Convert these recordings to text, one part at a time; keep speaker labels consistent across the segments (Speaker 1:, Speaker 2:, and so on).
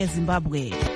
Speaker 1: eZimbabwe.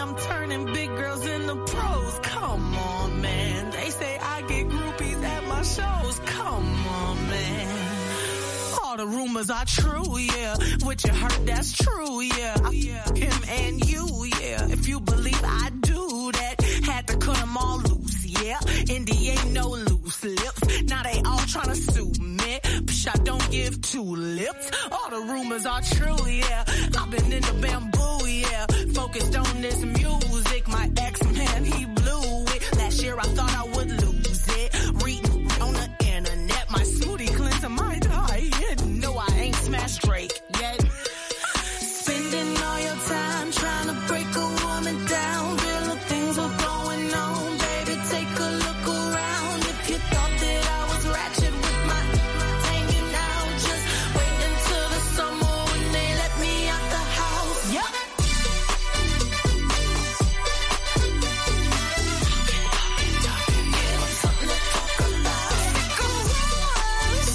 Speaker 1: I'm turning big girls into pros. Come on, man. They say I get groupies at my shows. Come on, man. All the rumors are true, yeah. What you heard, that's true, yeah. Him and you, yeah. If you believe I do that, had to cut them all loose, yeah. Indy ain't no loose lips. Now they all tryna sue me. Psh, I don't give two lips. All the rumors are true, yeah. I've been in the bamboo, yeah. Focused on this music. My ex-man, he blew it. Last year I thought I would lose it. Reading on the internet, my smoothie cleanser might die. No, I ain't smashed Drake yet. Spending all your time trying to break a woman down. Real things are going on, baby. Take a look around. If you thought that I was ratchet with my hanging out, just wait until the summer when they let me out the house. Yep. Give 'em something to talk about. Go rumors.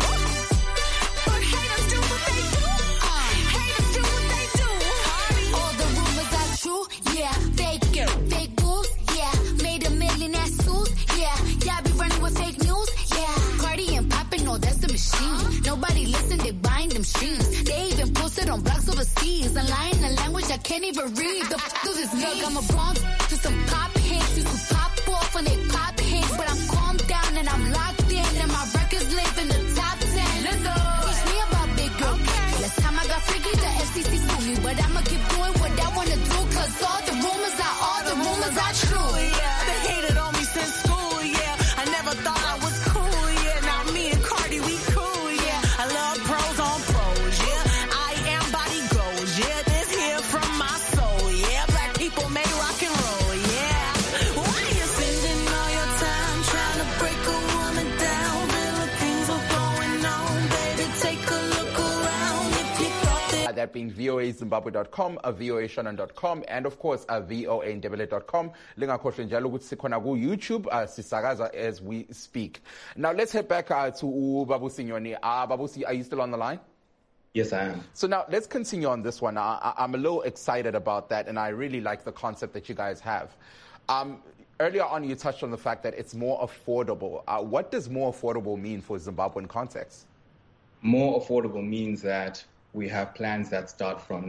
Speaker 1: But haters do what they do. Haters do what they do.
Speaker 2: All the rumors are true, yeah. Fake moves, yeah. Made $1 million at suits, yeah. Y'all be running with fake news, yeah. Cardi and poppin', no, that's the machine. Nobody listen, they buying them streams. They even posted on blogs overseas. And lying a language I can't even read. The f*** is this look? I'm a Bronx to some pop hits. You could pop off when they pop hits. But I'm calmed down and I'm locked in. And my records live in the top 10. Let's go. Teach me about big girl. Last time I got freaky, the FCC sued me. But I'ma keep doing what I wanna do. Cause all the rumors are true.
Speaker 1: Yeah, they hated on me since school, yeah. I never thought I was cool, yeah. Now me and Cardi, we cool, yeah. I love pros on pros, yeah. I am body goals, yeah. This here from my soul, yeah. Black people may rock and roll, yeah. Why you spending all your time trying to break a woman down? Real things are going on, baby. Take a look around. If you thought that
Speaker 3: That being voazimbabwe.com, voashannon.com, and of course voandebele.com. Lingakhohlwe njalo ukuthi sikhona ku YouTube, sisakaza as we speak. Now let's head back to Babusi Nyoni. Babusi, are you still on the line?
Speaker 4: Yes, I am.
Speaker 3: So now let's continue on this one. I'm a little excited about that, and I really like the concept that you guys have. Earlier on, you touched on the fact that it's more affordable. What does more affordable mean for Zimbabwean context?
Speaker 4: More affordable means that we have plans that start from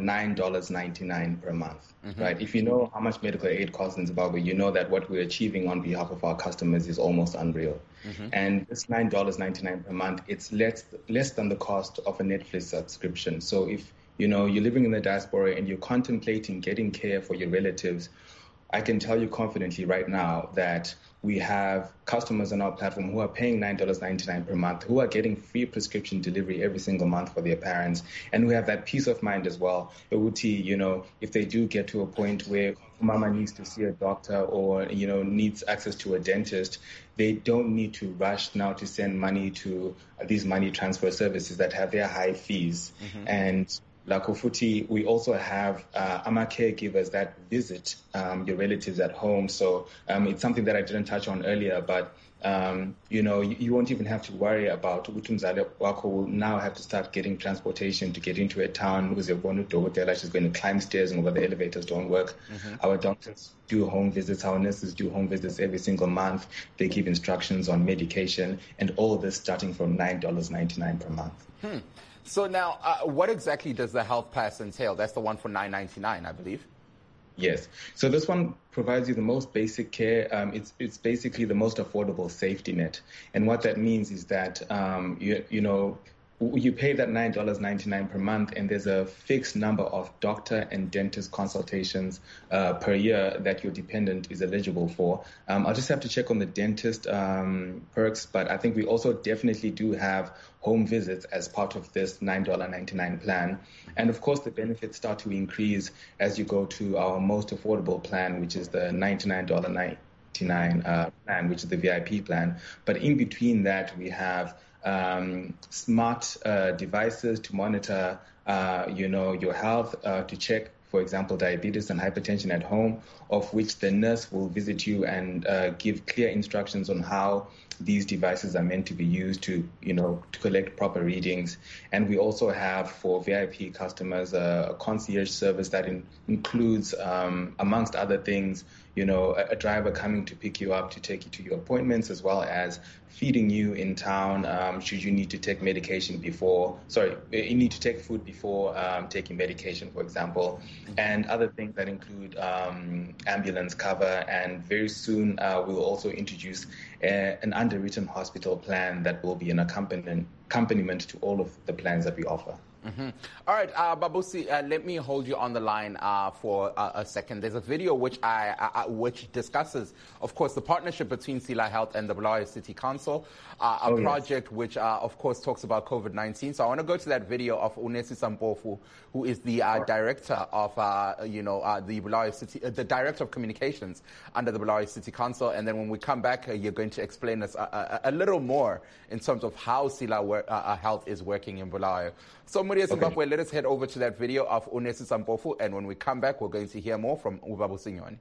Speaker 4: $9.99 per month, right? If you know how much medical aid costs in Zimbabwe, you know that what we're achieving on behalf of our customers is almost unreal. And this $9.99 per month, it's less than the cost of a Netflix subscription. So if you're living in the diaspora and you're contemplating getting care for your relatives, I can tell you confidently right now that we have customers on our platform who are paying $9.99 per month, who are getting free prescription delivery every single month for their parents. And we have that peace of mind as well. If they do get to a point where mama needs to see a doctor or, needs access to a dentist, they don't need to rush now to send money to these money transfer services that have their high fees. And Lakofuti, we also have AMA caregivers that visit your relatives at home. So it's something that I didn't touch on earlier, but you won't even have to worry about Utumzale Wako will now have to start getting transportation to get into a town. She's going to climb stairs and over the elevators don't work. Our doctors do home visits. Our nurses do home visits every single month. They give instructions on medication, and all this starting from $9.99 per month.
Speaker 3: So now, what exactly does the Health Pass entail? That's the one for $9.99, I believe.
Speaker 4: Yes. So this one provides you the most basic care. It's basically the most affordable safety net. And what that means is that, you pay that $9.99 per month, and there's a fixed number of doctor and dentist consultations per year that your dependent is eligible for. I'll just have to check on the dentist perks, but I think we also definitely do have home visits as part of this $9.99 plan. And of course, the benefits start to increase as you go to our most affordable plan, which is the $99.99 plan, which is the VIP plan. But in between that, we have smart devices to monitor, your health, to check for example, diabetes and hypertension at home, of which the nurse will visit you and give clear instructions on how these devices are meant to be used to collect proper readings. And we also have, for VIP customers, a concierge service that includes, amongst other things, a driver coming to pick you up to take you to your appointments, as well as feeding you in town should you need to take medication you need to take food before taking medication, for example, and other things that include ambulance cover. And very soon we will also introduce an underwritten hospital plan that will be an accompaniment to all of the plans that we offer.
Speaker 3: Mm-hmm. All right, Babusi, let me hold you on the line for a second. There's a video which discusses, of course, the partnership between Sila Health and the Bulawayo City Council, project which, of course, talks about COVID-19. So I want to go to that video of Unesisa Mpofu, who is the director of, the Bulawayo City, the director of communications under the Bulawayo City Council. And then when we come back, you're going to explain us a little more in terms of how Sila Health is working in Bulawayo. So, Muria Zimbabwe, let us head over to that video of Unesisa Mpofu, and when we come back, we're going to hear more from Ubabusi Nyoni.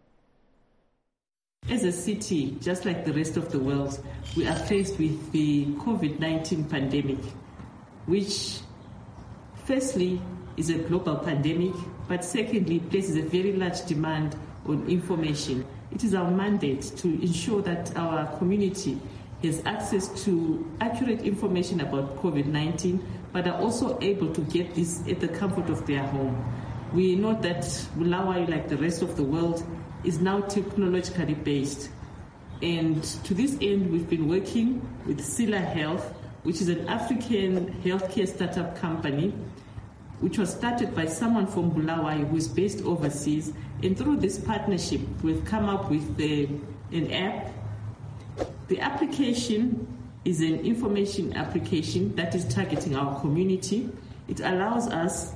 Speaker 5: As a city, just like the rest of the world, we are faced with the COVID-19 pandemic, which firstly is a global pandemic, but secondly places a very large demand on information. It is our mandate to ensure that our community has access to accurate information about COVID-19, but are also able to get this at the comfort of their home. We know that Bulawayo, like the rest of the world, is now technologically based. And to this end, we've been working with Sila Health, which is an African healthcare startup company, which was started by someone from Bulawayo who is based overseas. And through this partnership, we've come up with an app. The application is an information application that is targeting our community. It allows us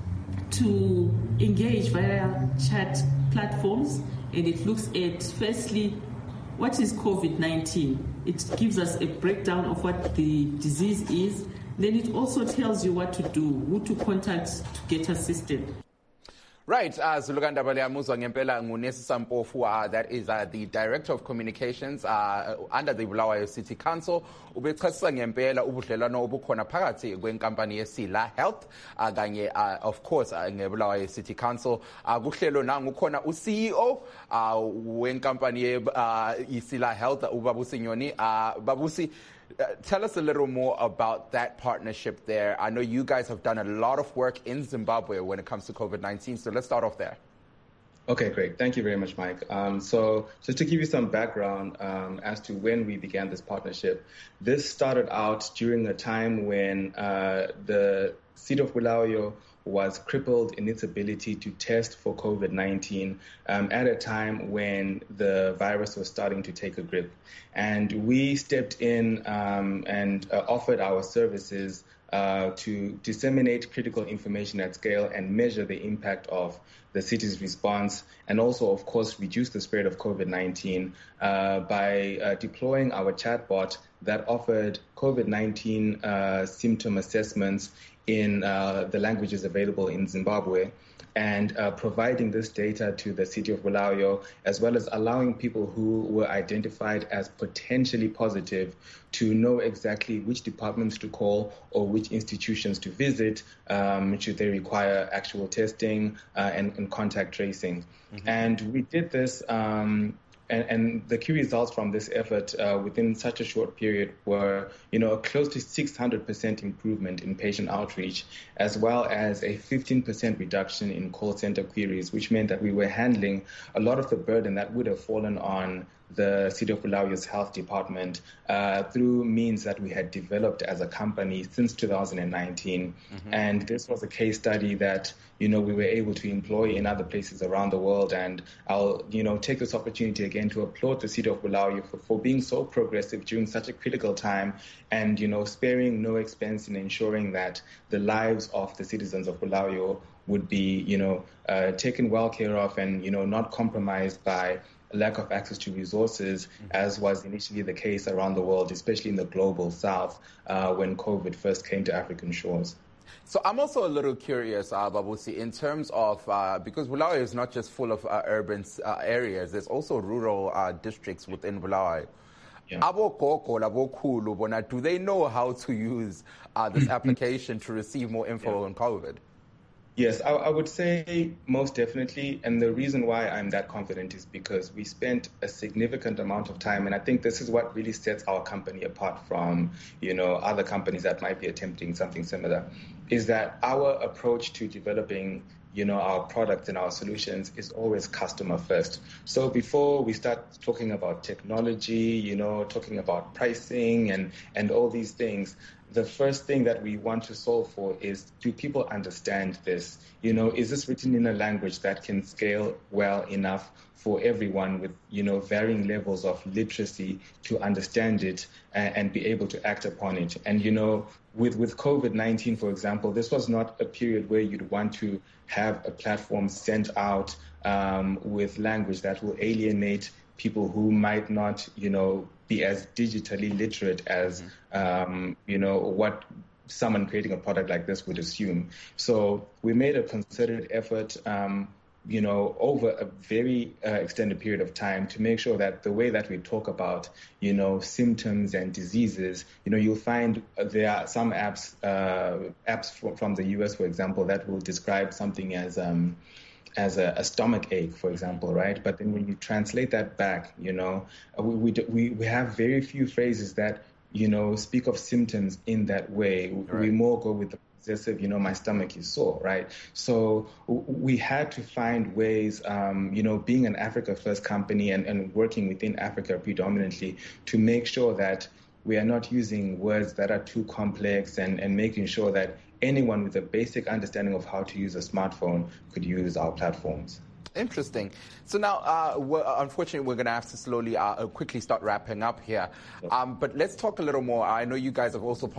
Speaker 5: to engage via chat platforms, and it looks at, firstly, what is COVID-19? It gives us a breakdown of what the disease is. Then it also tells you what to do, who to contact to get assisted.
Speaker 3: Right, Zulukanda Baliamuzwa ngempela nguNesisa Mpofu, that is the Director of Communications under the Bulawayo City Council. Ubechasisa ngempela ubudlelwano obukhona phakathi kwenkampani yeSila Health kanye of course ngeBulawayo City Council. Kuhlelo nangu khona uCEO wenkampani yeSila Health, Ubabusi Nyoni. Babusi, tell us a little more about that partnership there. I know you guys have done a lot of work in Zimbabwe when it comes to COVID-19, so let's start off there.
Speaker 4: Okay, great. Thank you very much, Mike. So just to give you some background as to when we began this partnership, this started out during a time when the city of Bulawayo was crippled in its ability to test for COVID-19 at a time when the virus was starting to take a grip. And we stepped in and offered our services to disseminate critical information at scale and measure the impact of the city's response, and also, of course, reduce the spread of COVID-19 by deploying our chatbot that offered COVID-19 symptom assessments in the languages available in Zimbabwe, and providing this data to the city of Bulawayo, as well as allowing people who were identified as potentially positive to know exactly which departments to call or which institutions to visit should they require actual testing and contact tracing. Mm-hmm. And we did this and the key results from this effort within such a short period were, close to 600% improvement in patient outreach, as well as a 15% reduction in call center queries, which meant that we were handling a lot of the burden that would have fallen on the City of Bulawayo's health department through means that we had developed as a company since 2019. Mm-hmm. And this was a case study that, we were able to employ in other places around the world. And I'll, take this opportunity again to applaud the City of Bulawayo for being so progressive during such a critical time and, sparing no expense in ensuring that the lives of the citizens of Bulawayo would be, taken well care of and, not compromised by lack of access to resources, as was initially the case around the world, especially in the global south when COVID first came to African shores.
Speaker 3: So I'm also a little curious, Babusi, in terms of, because Bulawayo is not just full of urban areas, there's also rural districts within Bulawayo.
Speaker 4: Yeah.
Speaker 3: Do they know how to use this application to receive more info on COVID?
Speaker 4: Yes, I would say most definitely. And the reason why I'm that confident is because we spent a significant amount of time. And I think this is what really sets our company apart from, other companies that might be attempting something similar, is that our approach to developing our products and our solutions is always customer first. So before we start talking about technology, talking about pricing and all these things, the first thing that we want to solve for is, do people understand this? Is this written in a language that can scale well enough for everyone with, varying levels of literacy to understand it and be able to act upon it? And, with COVID-19, for example, this was not a period where you'd want to have a platform sent out with language that will alienate people who might not, be as digitally literate as, what someone creating a product like this would assume. So we made a concerted effort, over a very extended period of time to make sure that the way that we talk about, symptoms and diseases, you'll find there are some apps from the US, for example, that will describe something as a stomach ache, for example, right? But then when you translate that back, we have very few phrases that, speak of symptoms in that way. Right. We more go with the possessive, my stomach is sore, right? So we had to find ways, being an Africa First company and working within Africa predominantly, to make sure that we are not using words that are too complex and making sure that anyone with a basic understanding of how to use a smartphone could use our platforms.
Speaker 3: Interesting. So now, unfortunately, we're going to have to slowly, quickly start wrapping up here. But let's talk a little more. I know you guys have also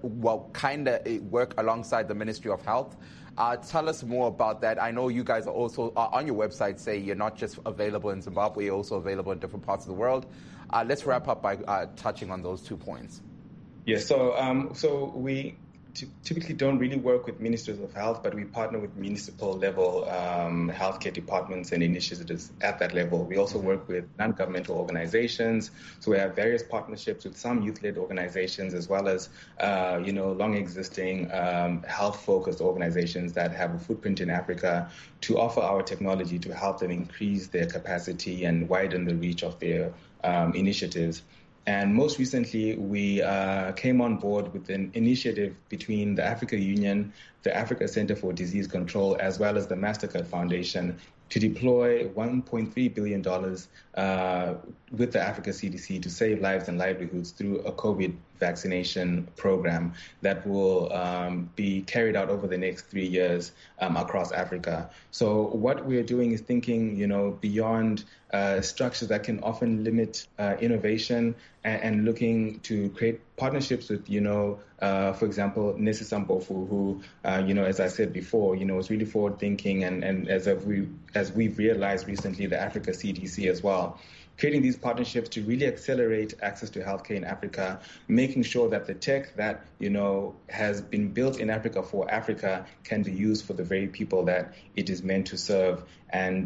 Speaker 3: work alongside the Ministry of Health. Tell us more about that. I know you guys are also, on your website, say you're not just available in Zimbabwe, you're also available in different parts of the world. Let's wrap up by touching on those 2 points.
Speaker 4: Yes, so we typically don't really work with ministries of health, but we partner with municipal level healthcare departments and initiatives at that level. We also work with non-governmental organizations. So we have various partnerships with some youth-led organizations, as well as, long existing health-focused organizations that have a footprint in Africa, to offer our technology to help them increase their capacity and widen the reach of their initiatives. And most recently, we came on board with an initiative between the Africa Union, the Africa Center for Disease Control, as well as the Mastercard Foundation, to deploy $1.3 billion with the Africa CDC to save lives and livelihoods through a COVID vaccination program that will be carried out over the next 3 years across Africa. So what we're doing is thinking, beyond structures that can often limit innovation and looking to create partnerships with, for example, Nesi Sambofu, who, as I said before, is really forward thinking. And as we've realized recently, the Africa CDC as well, creating these partnerships to really accelerate access to healthcare in Africa, making sure that the tech that, has been built in Africa for Africa can be used for the very people that it is meant to serve. And,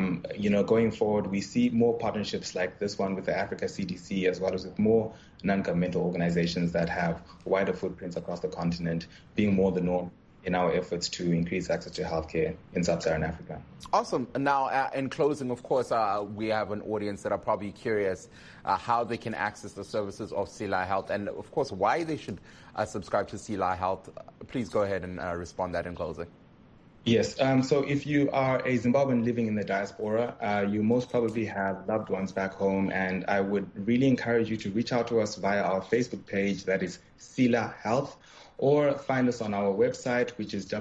Speaker 4: going forward, we see more partnerships like this one with the Africa CDC, as well as with more non-governmental organizations that have wider footprints across the continent, being more the norm in our efforts to increase access to healthcare in sub-Saharan Africa.
Speaker 3: Awesome. Now, in closing, of course, we have an audience that are probably curious how they can access the services of Sila Health, and, of course, why they should subscribe to Sila Health. Please go ahead and respond that in closing.
Speaker 4: Yes. So if you are a Zimbabwean living in the diaspora, you most probably have loved ones back home, and I would really encourage you to reach out to us via our Facebook page, that is Sila Health, or find us on our website, which is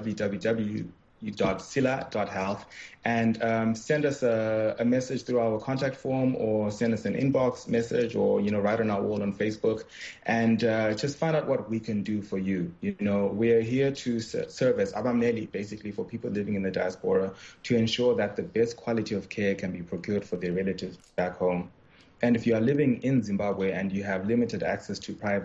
Speaker 4: www.sila.health, and send us a message through our contact form, or send us an inbox message, or write on our wall on Facebook, and just find out what we can do for you. We're here to serve as abameli, basically, for people living in the diaspora, to ensure that the best quality of care can be procured for their relatives back home. And if you are living in Zimbabwe and you have limited access to private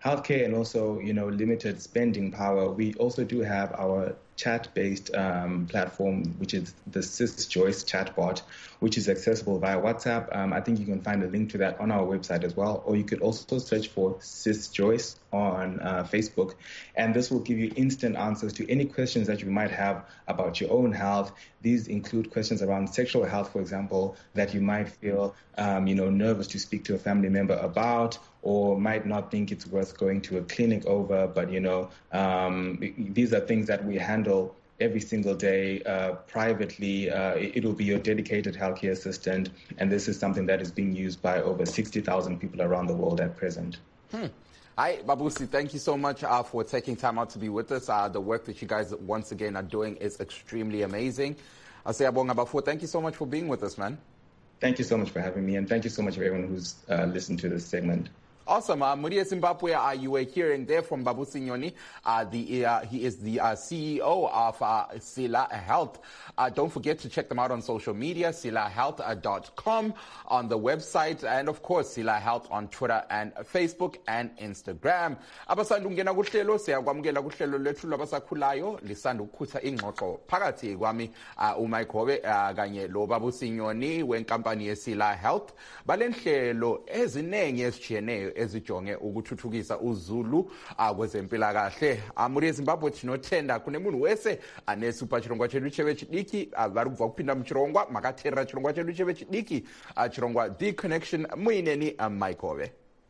Speaker 4: healthcare and also, limited spending power, we also do have our chat-based platform, which is the SysJoyce chatbot, which is accessible via WhatsApp. I think you can find a link to that on our website as well, or you could also search for SysJoyce on Facebook, and this will give you instant answers to any questions that you might have about your own health. These include questions around sexual health, for example, that you might feel, nervous to speak to a family member about, or might not think it's worth going to a clinic over. But, these are things that we handle every single day privately. It'll be your dedicated healthcare assistant, and this is something that is being used by over 60,000 people around the world at present.
Speaker 3: Hi, Babusi. Thank you so much for taking time out to be with us. The work that you guys once again are doing is extremely amazing. Asiyabonga Bafo, thank you so much for being with us, man.
Speaker 4: Thank you so much for having me, and thank you so much for everyone who's listened to this segment.
Speaker 3: Awesome. Muria Zimbabwe, you were hearing there from Babusi Nyoni. He is the CEO of Sila Health. Don't forget to check them out on social media, silahealth.com on the website, and of course, Sila Health on Twitter and Facebook and Instagram. Abasandungena kuhlelo siyakwamukela kuhlelo lethu labasakhulayo lisanda ukukhutha ingxoxo phakathi kwami uMike Hobe kanye lo Babusi Nyoni wenkampani yeSila Health. Balenhlelo ezinengi ezijiyeneyo ezijonge ukuthuthukisa uzulu kwezempilakahle. Muri eZimbabwe tinothenda kune munhu wese ane super chirongwa chedu cheve chidiki vari kubva kupinda muchirongwa makateerera chirongwa chedu cheve chidiki chirongwa The Connection muineni Mike Hobe.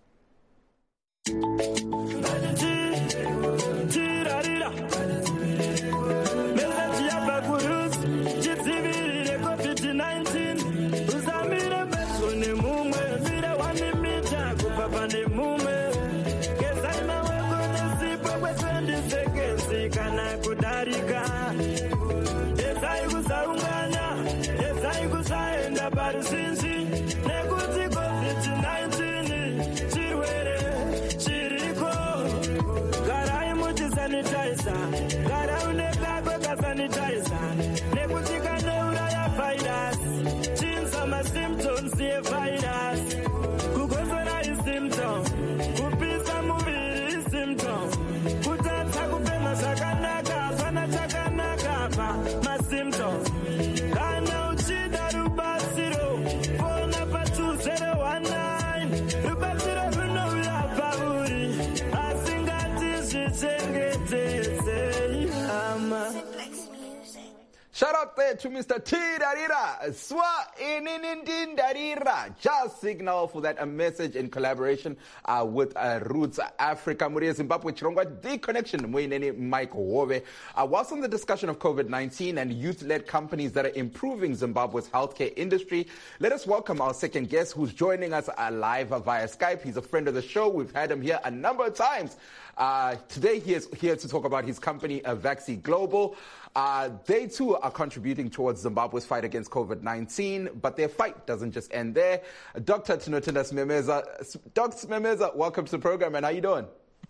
Speaker 3: Shout out there to Mr. T. Darira. Swa Inindin Darira. Just signal for that a message in collaboration with Roots Africa. Muri Zimbabwe Chirongwa The Connection. Muineni Mike Hobe. Whilst on the discussion of COVID-19 and youth-led companies that are improving Zimbabwe's healthcare industry, let us welcome our second guest who's joining us live via Skype. He's a friend of the show. We've had him here a number of times. Today he is here to talk about his company, Vaxi Global. They too are contributing towards Zimbabwe's fight against COVID-19, but their fight doesn't just end there. Dr. Tinotenda Smemeza. Dr. Smemeza, welcome to the program, and how are you doing?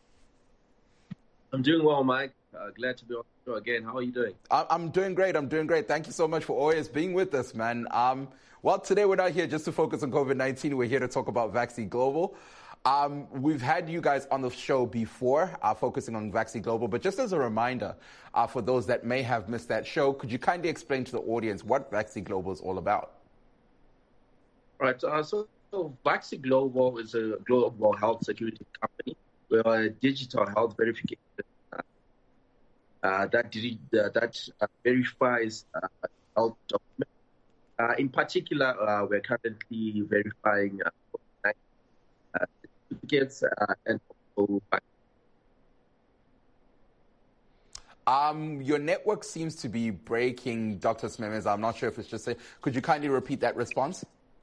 Speaker 6: I'm doing well, Mike. Glad to be on the show again. How are you doing?
Speaker 3: I'm doing great. Thank you so much for always being with us, man. Well, today we're not here just to focus on COVID-19. We're here to talk about Vaxi Global. We've had you guys on the show before, focusing on Vaxi Global, but just as a reminder, for those that may have missed that show, could you kindly explain to the audience what Vaxi Global is all about?
Speaker 6: Right. So Vaxi Global is a global health security company. We're a digital health verification that verifies health documents. In particular, we're currently verifying certificates and
Speaker 3: your network seems to be breaking, Dr. Smemeza. I'm not sure if it's just could you kindly repeat that response?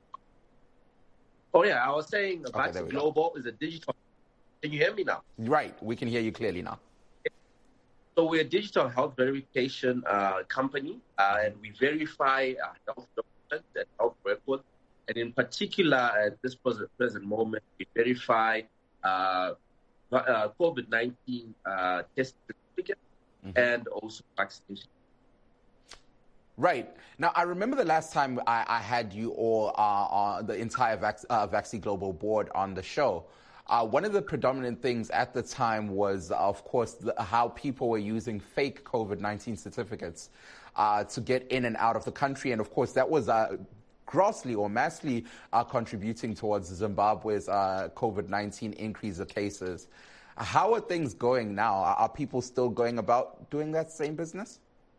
Speaker 6: Oh, yeah. I was saying Vaxi Global is a digital. Can you hear me now?
Speaker 3: Right. We can hear you clearly now.
Speaker 6: So we're a digital health verification company, and we verify health documents and health records. And in particular, at this present moment, we verify COVID-19 test certificates and also vaccination.
Speaker 3: Right. Now, I remember the last time I had you all, the entire Vaxi Global board on the show. One of the predominant things at the time was, of course, how people were using fake COVID-19 certificates to get in and out of the country. And, of course, that was grossly or massively contributing towards Zimbabwe's COVID-19 increase of cases. How are things going now? Are people still going about doing that same business?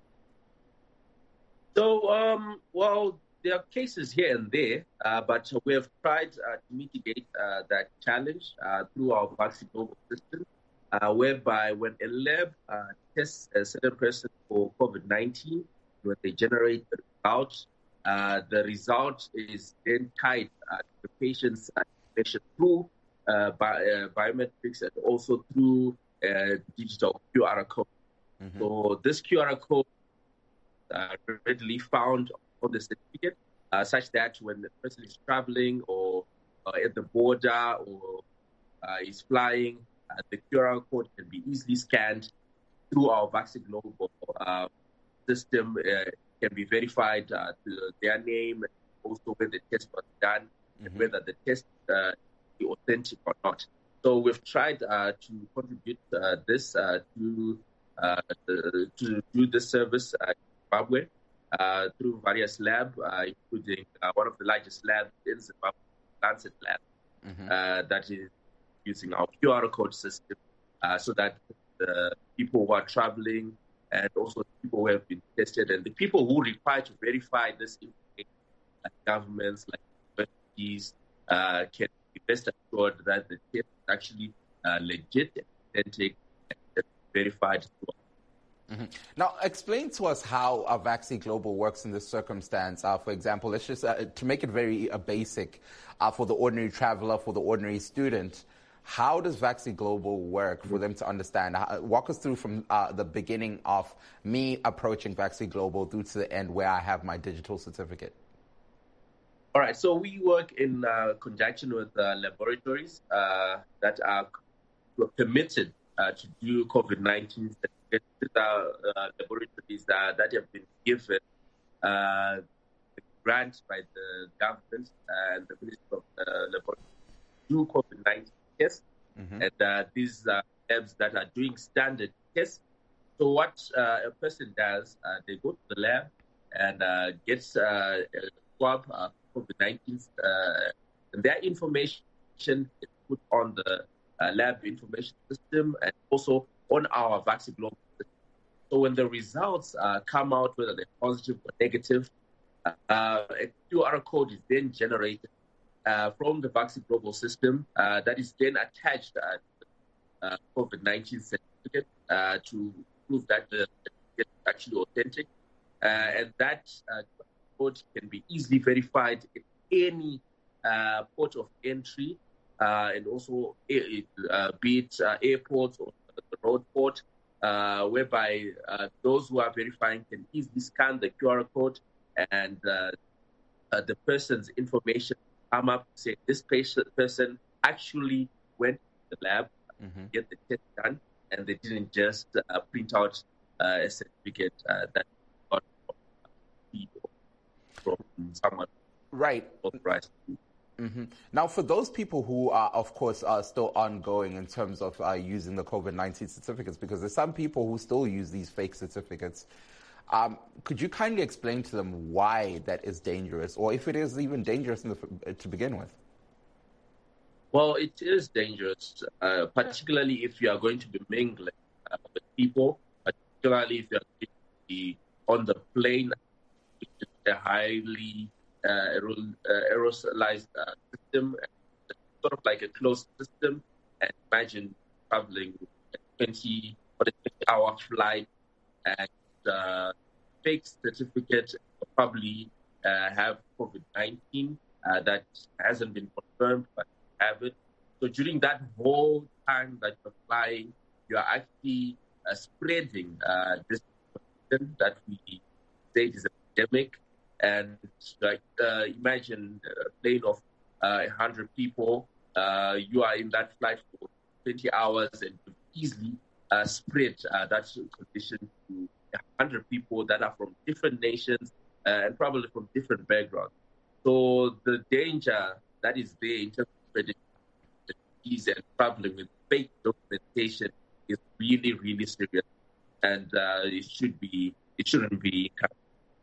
Speaker 6: So, well, there are cases here and there, but we have tried to mitigate that challenge through our Vaccine Global system, whereby when a lab tests a certain person for COVID-19, when they generate the result is then tied to the patient's information through biometrics and also through digital QR code. Mm-hmm. So this QR code readily found on the certificate, such that when the person is traveling or at the border or is flying, the QR code can be easily scanned through our Vaccine Global system. Can be verified to their name, and also where the test was done, mm-hmm. and whether the test is authentic or not. So we've tried to contribute this to do this service in Zimbabwe through various labs, including one of the largest labs in Zimbabwe, Lancet Lab, mm-hmm. That is using our QR code system so that the people who are traveling and also people who have been tested and the people who require to verify this information, like governments, like universities, can be best assured that the test is actually legit, authentic, and verified.
Speaker 3: Mm-hmm. Now, explain to us how Vaccine Global works in this circumstance. For example, let's just, to make it very basic, for the ordinary traveler, for the ordinary student, how does Vaccine Global work for them to understand? Walk us through from the beginning of me approaching Vaccine Global through to the end where I have my digital certificate.
Speaker 6: All right. So we work in conjunction with laboratories that are permitted to do COVID-19 certificates. These are laboratories that have been given grants by the government and the Ministry of Laboratory to do COVID-19 tests, mm-hmm. and these are labs that are doing standard tests. So what a person does, they go to the lab and gets a swab COVID-19, and their information is put on the lab information system and also on our Vaccine Global system. So when the results come out, whether they're positive or negative, a QR code is then generated from the Vaccine Global system that is then attached to the COVID-19 certificate to prove that the certificate is actually authentic. And that code can be easily verified at any port of entry and also be it airports or the road port, whereby those who are verifying can easily scan the QR code and the person's information come up, say this person actually went to the lab, mm-hmm. get the test done, and they didn't just print out a certificate that got from someone.
Speaker 3: Right.
Speaker 6: Authorized.
Speaker 3: Mm-hmm. Now, for those people who are, of course, are still ongoing in terms of using the COVID-19 certificates, because there's some people who still use these fake certificates, could you kindly explain to them why that is dangerous, or if it is even dangerous to begin with?
Speaker 6: Well, it is dangerous, particularly if you are going to be mingling with people, particularly if you are going to be on the plane, which is a highly aerosolized system, sort of like a closed system. And imagine traveling a 20-hour flight and fake certificate probably have COVID-19 that hasn't been confirmed, but have it. So during that whole time that you're flying, you are actually spreading this that we say is a pandemic. And like imagine a plane of 100 people, you are in that flight for 20 hours and you easily spread that condition to 100 people that are from different nations and probably from different backgrounds. So the danger that is there in terms of spreading overseas and traveling with fake documentation is really, really serious, and it shouldn't be encouraged.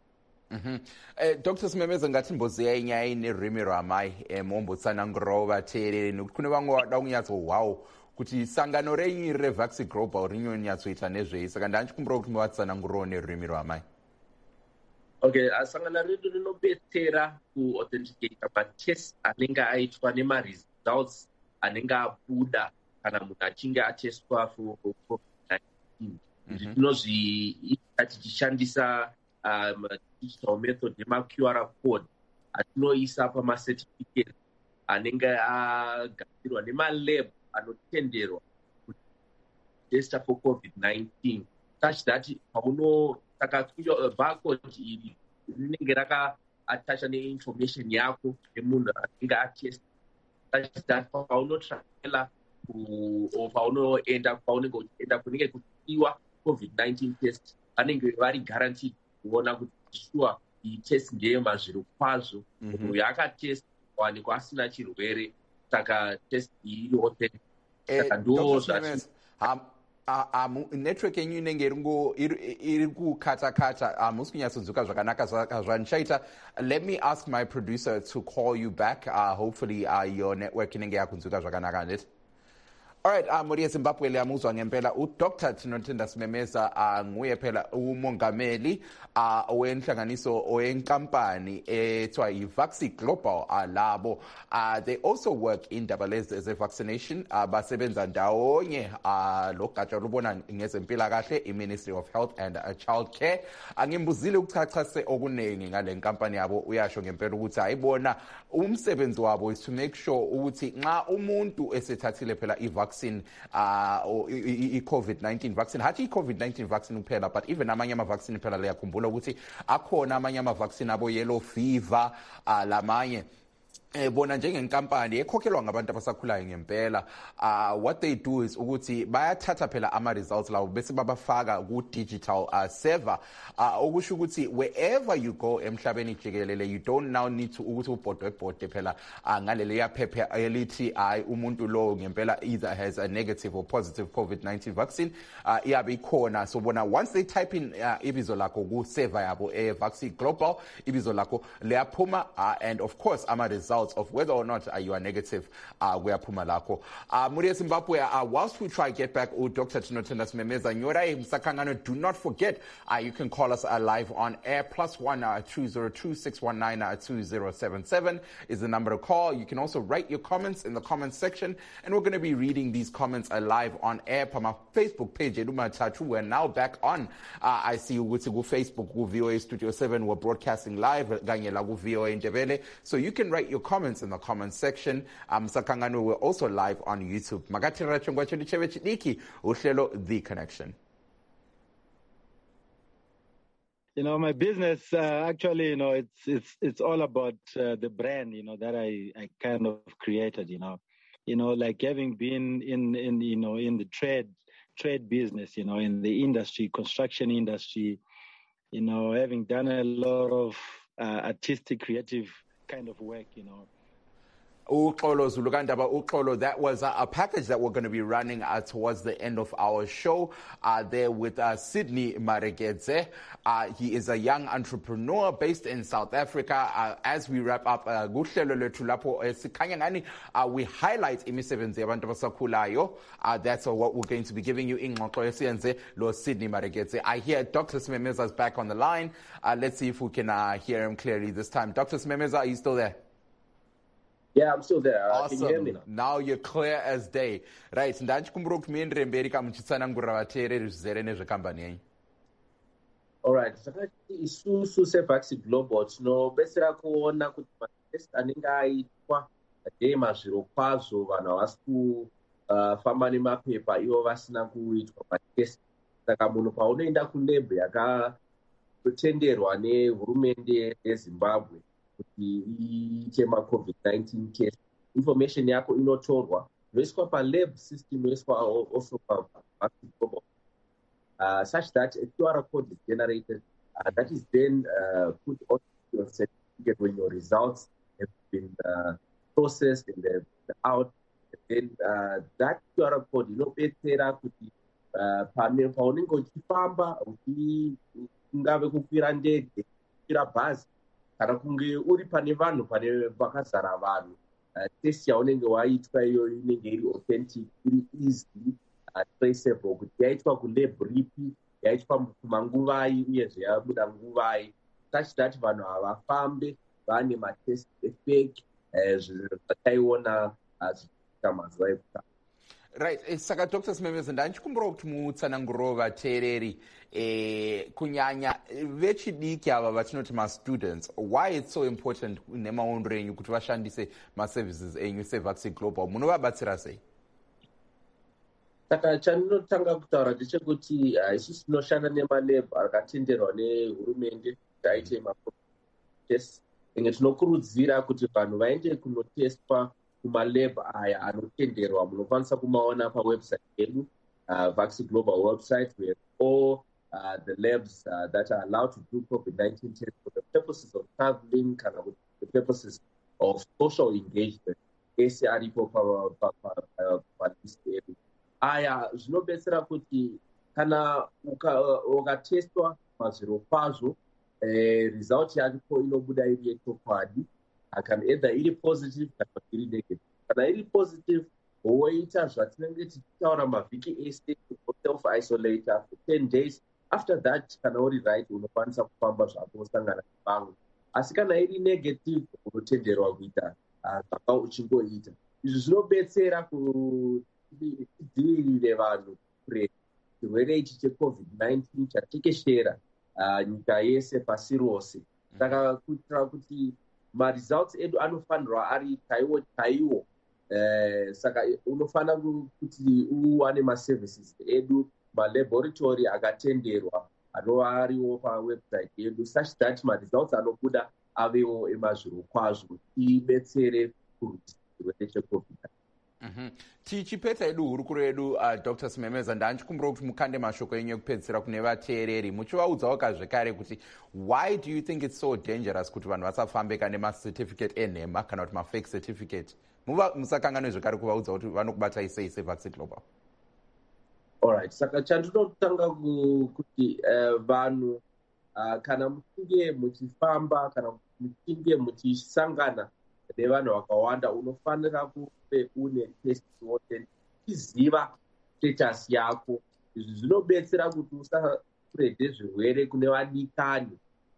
Speaker 3: Dr. Simemeza ngathi mboziya inyaya nerimi ramai mombotsana ngrova tere nokune vamwe vada kunyatso wow kuti sangano renyu revaccine global rinyo nyatsoita nezvei saka ndanchikumbira kuti muvatsana nguro nerimi ramai.
Speaker 6: Okay, sangano redu rinobetsera kuauthenticate matest anenge aitwa nemaresults anenge abuda kana munhu achinge atestwa for COVID-19. Tinozviita tichishandisa digital method nema-QR code atinoisa pamacertificate anenge agadzirwa nemalab anotenderwa kutesta for COVID-19 such that saka barcode iri rinenge rakaatacha neinformation yako yemunhu anenge atesta such that paunotravela paunoenda kwaunenge uchienda kunenge kuchiiwa COVID-19 test vanenge vari guaranteed kuona kuti sure iyi test ngeyemazviro kwazvo munhu uyu akatest wanikwa asina chirwere saka test iyi iri authentic. Saka ndo
Speaker 3: network yenyu inenge iri kukatakata hamusi kunyatsodzoka zvakanaka saka zvandichaita let me ask my producer to call you back hopefully your network inenge yakunzwika zvakanaka ndeti. Alright, muri eZimbabwe liyamuzwa ngempela uDr Tinotenda Simemeza nguye phela umongameli wenhlanganiso wenkampani ethiwa iVaccine Global labo they also work in double vaccination basebenza ndawonye logatsha lubona ngezempilakahle iMinistry of Health and Child Care. Angimbuzile ukuchachase okuningi ngale nkampani yabo uyasho ngempela ukuthi ayibona umsebenzi wabo is to make sure ukuthi nxa umuntu esethathile phela ivaccine i-COVID-19 vaccine hathi i-COVID-19 vaccine kuphela but even amanye ama-vaccine phela liyakhumbula ukuthi akhona amanye ama-vaccine abo-yellow fever lamanye bona njengenkampani ekhokhelwa ngabantu abasakhulayo ngempela what they do is ukuthi bayathatha phela ama-results lawo bese babafaka ku-digital server okusho ukuthi wherever you go emhlabeni jikelele you don't now need to ukuthi ubhodwe phela ngaleleya phepha elithi hayi umuntu lo ngempela either has a negative or positive COVID-19 vaccine iyabe ikhona so bona once they type in ibizo lakho ku-server yabo Vaccine Global ibizo lakho liyaphuma and of course ama-results of whether or not you are negative kuyaphuma lakho. Muri eZimbabwe whilst we try to get back Dr. Tinotenda Simemeza nyora msakangano do not forget you can call us live on air +1 202 619 2077 is the number to call. You can also write your comments in the comments section and we're going to be reading these comments live on air from our Facebook page Edumatatu. We're now back on I see you go Facebook go VOA Studio 7 we're broadcasting live ganye la ku VOA Ndebele so you can write your comments in the comments section. Sakangano, we're also live on YouTube. Magatira chongwa chedicheve chidiki uhlelo The Connection.
Speaker 7: You know, my business actually, you know, it's all about the brand, you know, that I kind of created, you know, like having been in you know in the trade business, you know, in the industry, construction industry, you know, having done a lot of artistic, creative kind of work, you know.
Speaker 3: Uxolo Zulukandaba Uxolo, that was a package that we're going to be running towards the end of our show there with Sydney Mareketse. He is a young entrepreneur based in South Africa. As we wrap up, we highlight imisebenzi yabantu abasakhulayo. That's what we're going to be giving you in Lo Sydney Mareketse. I hear Dr. Simemeza is back on the line. Let's see if we can hear him clearly this time. Dr. Simemeza, are you still there?
Speaker 6: Yeah, I'm still there.
Speaker 3: Awesome.
Speaker 6: Can you hear me now?
Speaker 3: Now you're clear as day. Right. Ndachikumbura kuti muendere mberi kamuchitsana ngura vateereri zvizere nezvekambani yenyu.
Speaker 6: All right. Sakati isusu seVaccine Global tinobetsera kuona kuti matest anenge aitwa mazviro kwazvo vanhu havasi kufamba nemapepa ivo vasina kuitwa matest. Saka munhu paunoenda kulab yakatenderwa nehurumende yeZimbabwe kuti iite COVID-19 test, information yako inotorwa yoiswa palab system yoiswa also paVaccine Global such that a QR code is generated that is then put on your certificate when your results have been processed and out. then that QR code inobetsera kuti paunenge uchifamba ungave kukwira ndege, kukwira bhazi, kana kunge uri pane vanhu pakazara vanhu, test yaunenge waitwa iyoyo inenge iri authentic, iri easily traceable, kuti yaitwa kulab ripi, yaitwa kumanguvai uyezve yabuda nguvai, such that vanhu havafambe vane matest efake zvataiona zvichiita mazuva ekutanga.
Speaker 3: Right. Saka Dr. Simemeza, ndichikumbura kuti mutsananguro vateereri kunyanya vechidiki ava vatinoti ma-students, why it's so important nemaondero enyu kuti vashandise ma-services enyu seVaxi Global, munovabatsira sei?
Speaker 6: Saka chandinotanga kutaura ndechekuti isusu tinoshanda nemalab akatenderwa nehurumende kuti aite matest. Imwe tinokurudzira kuti vanhu vaende kunotestwa kumalab aya anotenderwa. Munokwanisa kumaona pawebsite yedu, Vaxi Global website, where all the labs that are allowed to do COVID-19 tests for the purposes of traveling, kana for the purposes of social engagement, ese aripo palist yedu. Aya zvinobetsera kuti kana ukatestwa mazviro kwazvo, result yacho inobuda iri yechokwadi, kana either iri positive kana iri negative. Kana iri positive, woita zvatinenge tichitaura mavhiki ese, self isolate for 10 days. After that, kana uri right, unokwanisa kufamba zvako usangana nevamwe. Asi kana iri negative, unotenderwa kuita zvaka uchingoita. Izvi zvinobetsera kudzivirire vanhu chirwere ichi cheCovid-19 chatekeshera nyika yese pasi rose. Saka kuitira kuti ma-results edu anofanirwa ari chaiwo. Saka unofanira kuti uwane ma-services edu, ma-laboratory akatenderwa anova ariwo pawebsite yedu, such that ma-results anobuda avewo emazviro kwazvo, tibetsere kurwisa chirwere cheCovid-19.
Speaker 3: Tichipedza edu hurukuro yedu, Dr. Simemeza, ndichikumbura kuti mukande mashoko enyu ekupedzisira kune vateereri, muchivaudzawo zvekare kuti why do you think it's so dangerous kuti vanhu vasafambe kana ma-certificate enhema kana kuti ma-fake certificate? Musakanganwe zvekare kuvaudza kuti vanokubatai sei seVaxi Global.
Speaker 6: Alright, saka chandinotanga kuti vanhu kana muchinge muchifamba kana muchinge muchisangana nevanhu vakawanda, unofanira kunge une test wote, uchiziva status yako. Izvi zvinobetsera kuti usaspreade zvirwere kune vadikani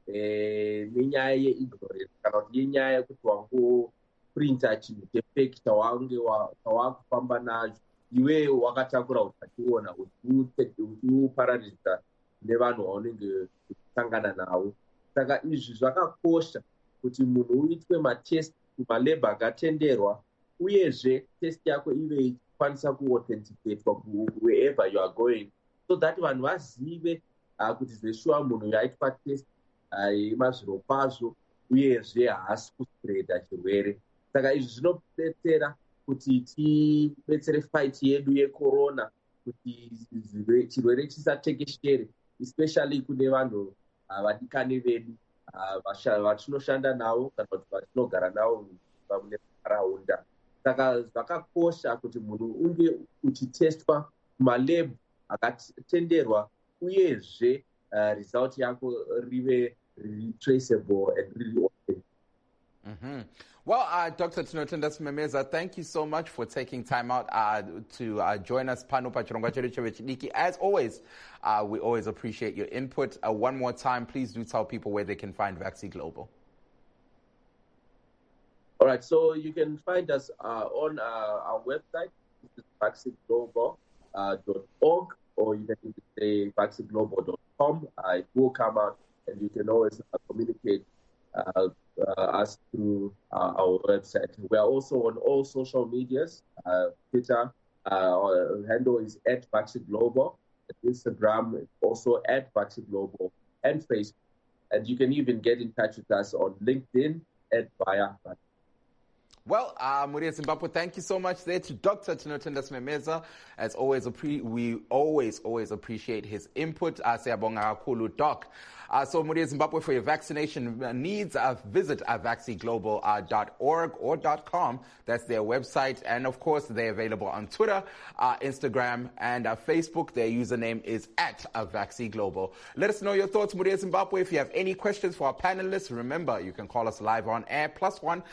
Speaker 6: nenyaya yeignorance kana kuti yenyaya yekuti wangoprinta chinhu chefake chawakufamba nacho, iwe wakatakura utachiona uchiupararidza nevanhu vaunenge uchisangana navo. Saka izvi zvakakosha kuti munhu uitwe matest kumalab akatenderwa, uyezve test yako ive ichikwanisa kuauthenticatewa wherever you are going, so that vanhu vazive kuti zveshuwa munhu yaitwa test yemazviro kwazvo, uyezve haasi kuspreda chirwere. Saka izvi zvinobetsera kuti tibetsere fight yedu yecorona, kuti chirwere chisatekeshere, especially kune vanhu vadikani vedu vatinoshanda navo kana kuti vatinogara navo munharaunda. Saka zvakakosha kuti munhu unge uchitestwa kumalab akatenderwa, uyezve result yako rive traceable and really authentic.
Speaker 3: Well, Dr. Tinotenda Simemeza, thank you so much for taking time out to join us pano pachirongwa chedu chevechidiki. As always, we always appreciate your input. One more time, please do tell people where they can find Vaxi Global.
Speaker 6: All right, so you can find us on our website, vaxiglobal.org, or you can say vaxiglobal.com. It will come out, and you can always communicate us through our website. We are also on all social medias. Twitter, our handle is @VaxiGlobal. Instagram is also @VaxiGlobal, and Facebook. And you can even get in touch with us on LinkedIn @Via.
Speaker 3: Well, Muria Zimbabwe, thank you so much there to Dr. Tinotenda Simemeza. As always, we always appreciate his input. Siyabonga kakhulu, Doc. So Muria Zimbabwe, for your vaccination needs, visit vacciglobal.org or .com. That's their website. And of course, they're available on Twitter, Instagram, and Facebook. Their username is @VacciGlobal. Let us know your thoughts, Muria Zimbabwe. If you have any questions for our panelists, remember, you can call us live on air. +1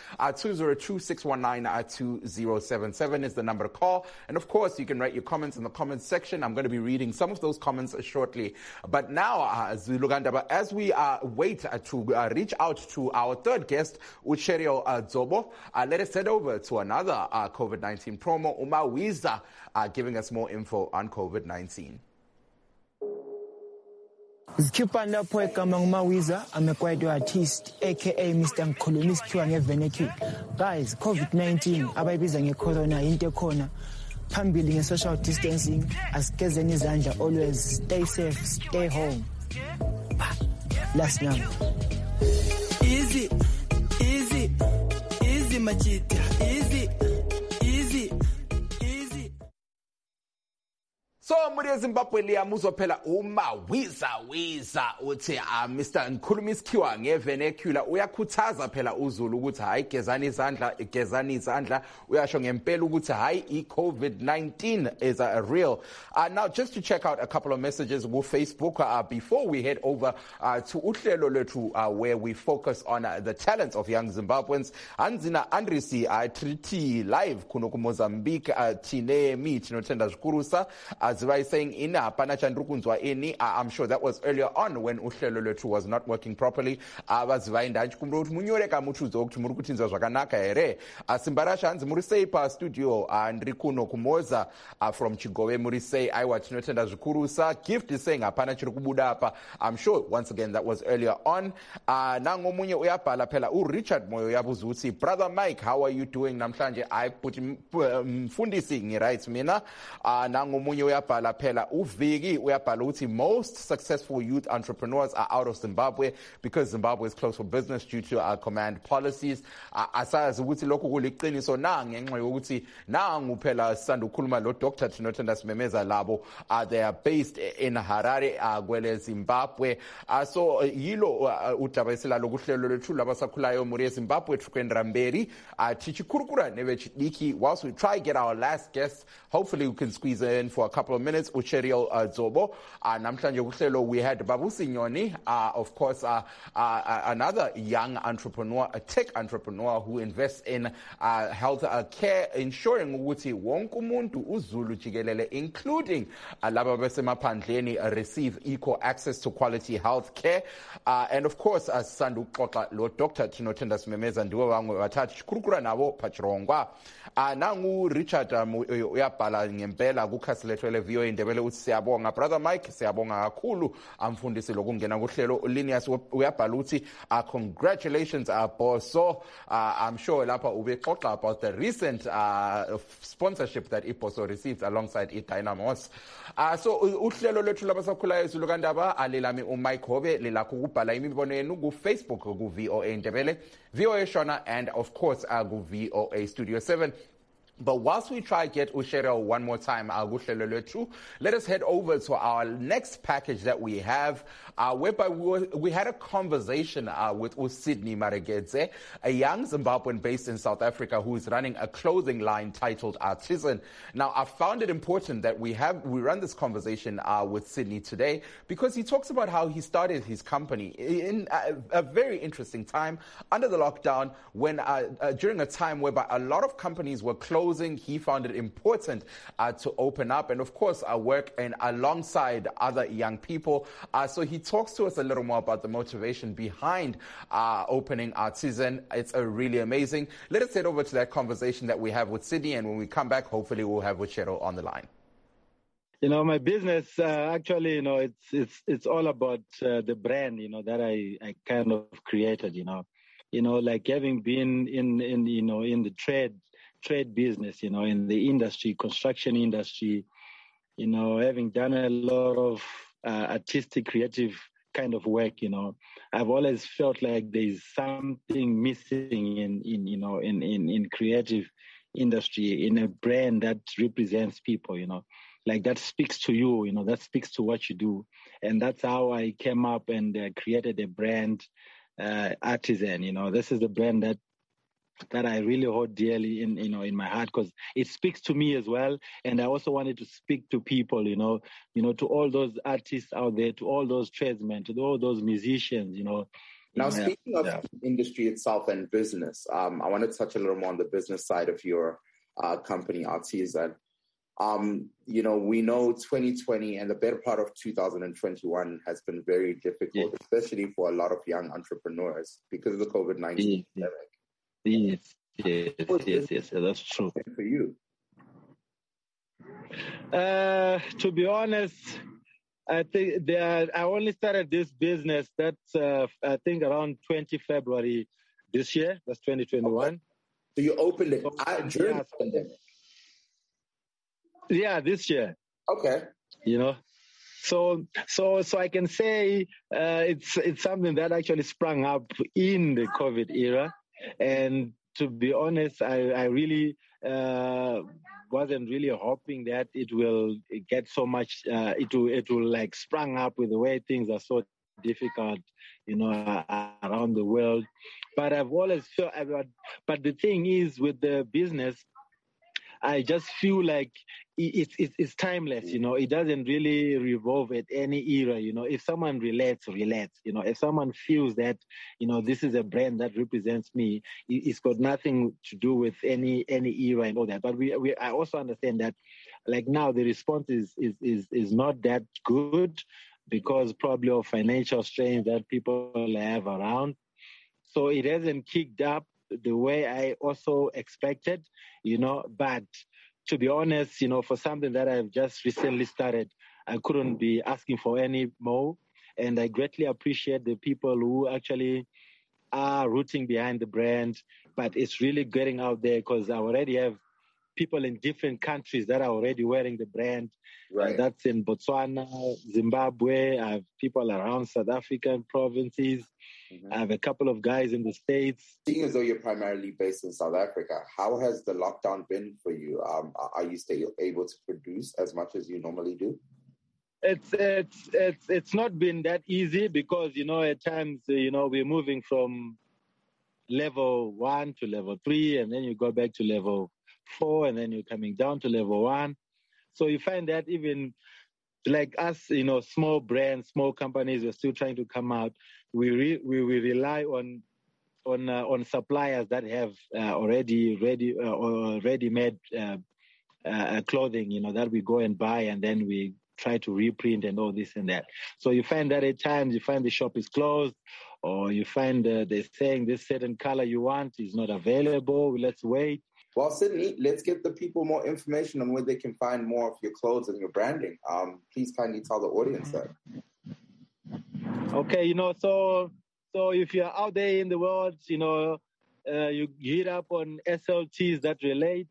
Speaker 3: 202-619-2077 is the number to call. And of course, you can write your comments in the comments section. I'm going to be reading some of those comments shortly. But now, as we wait to reach out to our third guest, Ucherio Zobo, let us head over to another COVID-19 promo, Umawiza, giving us more info on COVID-19.
Speaker 8: Zikhipani lapho egama nguMawiza, I'm a kwaito artist aka Mr. Ngikhuluma isikhiwa ngevenecule. Guys, COVID-19 abayibiza ngecorona into ekhona. Phambili nge-social distancing, asigezeni izandla, always stay safe, stay home. Last number.
Speaker 1: Easy machita, easy.
Speaker 3: So Muria Zimbabwe liyamuzwa phela Umawiza uthi Mr. Ngikhuluma isikhiwa ngevenecula uyakhuthaza phela uZulu ukuthi hayi gezani izandla uyasho ngempela ukuthi hayi i-COVID-19 is real. Now just to check out a couple of messages on Facebook before we head over to uhlelo lethu where we focus on the talents of young Zimbabweans. Anzina Andrisi Triti live kuno ku Mozambique Tine mi tinotenda zikurusa Zibai saying ina panachandrukunzwa ini. I'm sure that was earlier on when uhlelo lethu was not working properly. Abazibai ndachi kumro kuti munyoreka muchuzo kuti muri kutinza zvakanaka here. Simbarasha hanzi muri sei pa studio ndiri kuno kumoza from Chigowe muri sei aiwa tinotenda zvikurusa. Gift is saying hapana chiri kubuda apa. I'm sure once again that was earlier on. Nango munye uyabhala phela Richard Moyo yabuza uthi brother Mike, how are you doing namhlanje? I put mfundisi ngiright mina. Nango munye uyabhala phela uViki uyabhala uthi most successful youth entrepreneurs are out of Zimbabwe because Zimbabwe is closed for business due to our command policies. Asazi ukuthi lokhu kuliqiniso na ngenxa yokuthi nangu phela sisanda ukukhuluma lo Dr. Tinotenda Simemeza labo they are based in Harare kwele Zimbabwe. So yilo udaba esilalo kuhlelo lethu labasakhulayo Muria Zimbabwe tukwendera mberi tichikurukura nevechidiki whilst we try get our last guest. Hopefully we can squeeze in for a couple of minutes. Ucherio Zobo namhlanje kuhlelo we had Babusi Nyoni, of course another young entrepreneur, a tech entrepreneur who invests in health care, ensuring ukuthi wonke umuntu uZulu jikelele including laba besemaphandleni receive equal access to quality health care. And of course Sandu Xoxa lo Dr. Tinotenda Simemeza ndiwe wangwe wathatha chikurukura nabo pachirongwa. Nangu Richard uyabhala ngempela kukhasi lethu le VOA Ndebele uthi siyabonga brother Mike, siyabonga kakhulu amfundisi lokungena kuhlelo. Linus uyabhala uthi congratulations boss. So I'm sure lapha ubexoxa about the recent sponsorship that iBoso received alongside iDynamos. So uhlelo lethu labasakhulayo Zulu Kandaba alelami uMike Hobe lelakho ukubhala imibono yenu ku Facebook ku VOA Ndebele, VOA Shona, and of course ku VOA Studio 7. But whilst we try to get Ucherio one more time, let us head over to our next package that we have, whereby we had a conversation with Sydney Maragedze, a young Zimbabwean based in South Africa who is running a clothing line titled Artisan. Now, I found it important that we run this conversation with Sydney today because he talks about how he started his company in a very interesting time under the lockdown when during a time whereby a lot of companies were closing. He found it important to open up and, of course, work alongside other young people. So he talks to us a little more about the motivation behind opening Artisan. It's really amazing. Let us head over to that conversation that we have with Sydney, and when we come back, hopefully we'll have Ucherio on the line.
Speaker 7: My business actually, it's all about the brand, that I kind of created, like having been in the trade business, in the industry, construction industry, having done a lot of artistic, creative kind of work, I've always felt like there's something missing in creative industry, in a brand that represents people, like that speaks to you, you know, that speaks to what you do. And that's how I came up and created a brand, Artisan. You know, this is the brand that I really hold dearly in my heart, because it speaks to me as well. And I also wanted to speak to people, you know, to all those artists out there, to all those tradesmen, to all those musicians, you know.
Speaker 3: Now, speaking of industry itself and business, I want to touch a little more on the business side of your company, Artisan. You know, we know 2020 and the better part of 2021 has been very difficult, especially for a lot of young entrepreneurs because of the COVID-19 pandemic.
Speaker 7: Yes, that's true.
Speaker 3: For you?
Speaker 7: To be honest, I think I only started this business, that's I think around 20 February this year, that's 2021.
Speaker 3: Okay. So you opened it during the pandemic?
Speaker 7: Yeah, this year.
Speaker 3: Okay.
Speaker 7: You know, so I can say it's something that actually sprung up in the COVID era. And to be honest, I really wasn't really hoping that it will get so much. It will like sprung up with the way things are so difficult, you know, around the world. But I've always felt. But the thing is, with the business, I just feel like it's timeless, you know. It doesn't really revolve at any era, you know. If someone relates, you know. If someone feels that, you know, this is a brand that represents me, it's got nothing to do with any era and all that. But I also understand that, like now, the response is not that good because probably of financial strains that people have around. So it hasn't kicked up the way I also expected, you know. But to be honest, you know, for something that I've just recently started, I couldn't be asking for any more. And I greatly appreciate the people who actually are rooting behind the brand. But it's really getting out there because I already have people in different countries that are already wearing the brand.
Speaker 3: Right.
Speaker 7: That's in Botswana, Zimbabwe. I have people around South African provinces. Mm-hmm. I have a couple of guys in the States.
Speaker 3: Seeing as though you're primarily based in South Africa, how has the lockdown been for you? Are you still able to produce as much as you normally do?
Speaker 7: It's not been that easy because, you know, at times, you know, we're moving from level 1 to level 3, and then you go back to level 4, and then you're coming down to level 1. So you find that even like us, you know, small brands, small companies, we're still trying to come out. We rely on suppliers that have already ready-made clothing, you know, that we go and buy, and then we try to reprint and all this and that. So you find that at times you find the shop is closed, or you find they're saying this certain color you want is not available. Let's wait.
Speaker 3: Well, Sydney, let's give the people more information on where they can find more of your clothes and your branding. Please kindly tell the audience that.
Speaker 7: Okay, you know, so if you're out there in the world, you know, you hit up on SLTs that relate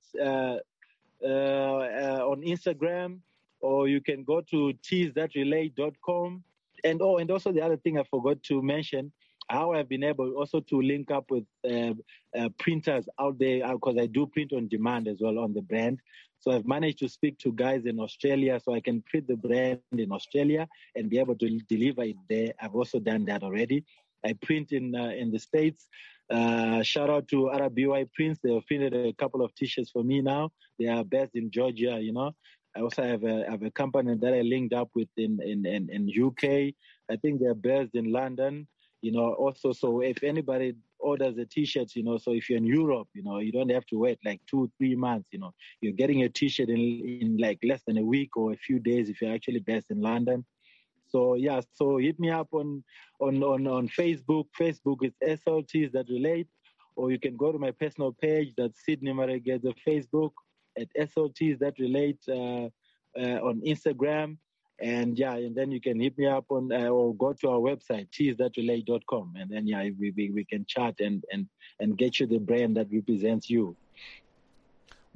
Speaker 7: on Instagram, or you can go to teesthatrelate.com. And also the other thing I forgot to mention, how I've been able also to link up with printers out there, because I do print on demand as well on the brand. So I've managed to speak to guys in Australia so I can print the brand in Australia and be able to deliver it there. I've also done that already. I print in the States. Shout out to RBY Prints. They've printed a couple of T-shirts for me now. They are based in Georgia, you know. I also have a company that I linked up with in UK. I think they're based in London. You know, also, so if anybody orders a T-shirt, you know, so if you're in Europe, you know, you don't have to wait like 2-3 months, you know, you're getting a T-shirt in like less than a week or a few days if you're actually based in London. So, yeah, so hit me up on Facebook. Facebook is SLTs That Relate, or you can go to my personal page, that's Sydney Maregedzo Facebook, at SLTs That Relate on Instagram. And yeah, and then you can hit me up on or go to our website, teesthatrelate.com, and then yeah, we can chat and get you the brand that represents you.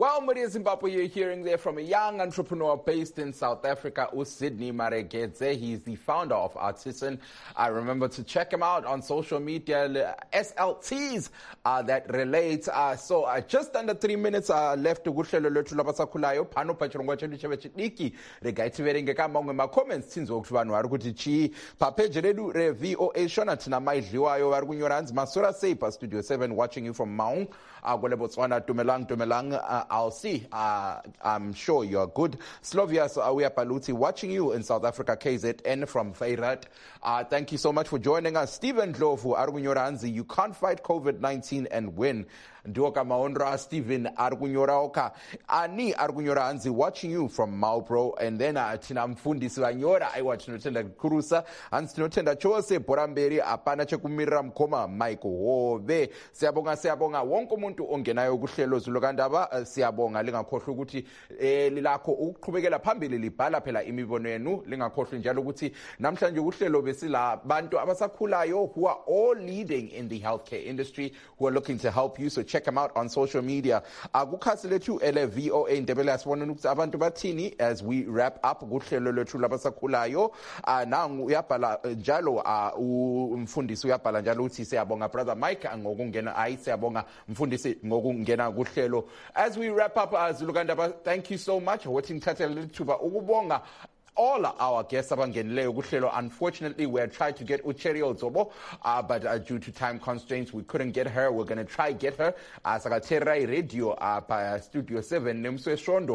Speaker 3: Well, Maria Zimbabwe, you're hearing there from a young entrepreneur based in South Africa, Sydney Marekete. He's the founder of Artisan. I remember to check him out on social media, SLTs that relate. So just under 3 minutes left to kuhlelo lwethu labasakhulayo phano pachirongwa chedu chevechidiki regaitivering kamamwe ma-comments tinzo kuti vanhu vari kuti chii papeji redu re-VOA shona tina maidliwayo vari kunyora hanzi masura sei pastudio 7 watching you from Maung kule Botswana. Dumelang, I'll see. I'm sure you're good. Slovias Awiapaluti watching you in South Africa, KZN from Feyrat. Thank you so much for joining us. Stephen Dlovu, Argunyoranzi, you can't fight COVID-19 and win. Ndoka Maondra, Stephen Argunyoraoka. Ani Argunyoranzi watching you from Maupro. And then Tina Mfundi Swanyora, I watch Notenda Kurusa, and Snotenda Chose, Poramberi, Apana Chekumiram Koma, Michael Hove, Seabonga, Wonko Muntu Ongenayo Gushelo Zulogandaba, Seabonga, Linga Koshuguti, Lilako, Ukubegela Pambili, Lipala Pela Imibonenu, Linga Koshin Jaluguti, Namshan Jushelo Vesila, Bantu Abasakulayo, who are all leading in the healthcare industry, who are looking to help you. So check them out on social media. Agukasiletu ele VOA Ndebele aswonunukza abantu batini as we wrap up kuhlelo lwethu labasakhulayo. Nangu uyabhala njalo umfundisi uyabhala njalo uthi siyabonga brother Mike ngokungena siyabonga mfundisi ngokungena kuhlelo. As we wrap up Zulukandaba, thank you so much watching thatha lithuba ukubonga all our guests abangeneleyo kuhlelo. Unfortunately, we had tried to get Ucherio Zobo, but due to time constraints, we couldn't get her. We're going to try get her. Sakatera radio pa Studio 7 Nemswe Shondo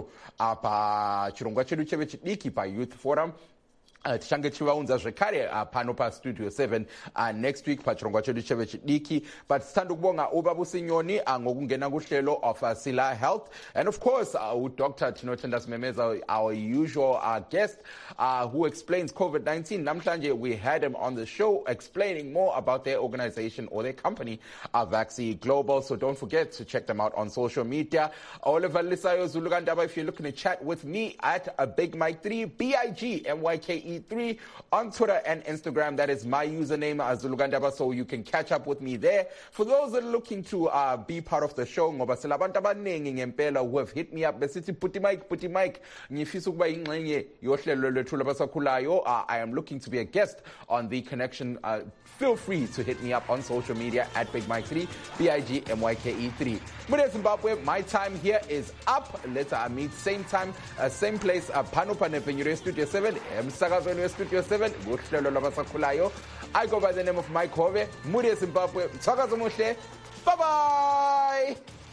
Speaker 3: pa Chirongwa Chedu Chevechidiki pa Youth Forum. Tishange chivaunza zvekare pano pa Studio 7 next week pachirongwa chedu chevechidiki. But sithanda ukubonga ubabusinyoni ngokungena kuhlelo of Sila Health, and of course Dr. Tinotenda Simemeza, our usual guest who explains COVID-19. Namhlanje we had him on the show explaining more about their organization or their company, Vaccine Global. So don't forget to check them out on social media. Oliver Lisayo Zulugandaba, if you're looking to chat with me at Big Mike 3, BIGMYKE3 on Twitter and Instagram. That is my username, Zulugandaba, so you can catch up with me there. For those that are looking to be part of the show, who have hit me up, Puti Mike, I am looking to be a guest on The Connection. Feel free to hit me up on social media at Big Mike 3, BIGMYKE3. Muria Zimbabwe, my time here is up. Let's meet same time, same place, Panupane Venue Studio 7, Msagavenue Studio 7, I go by the name of Mike Hove. Muria Zimbabwe, bye-bye!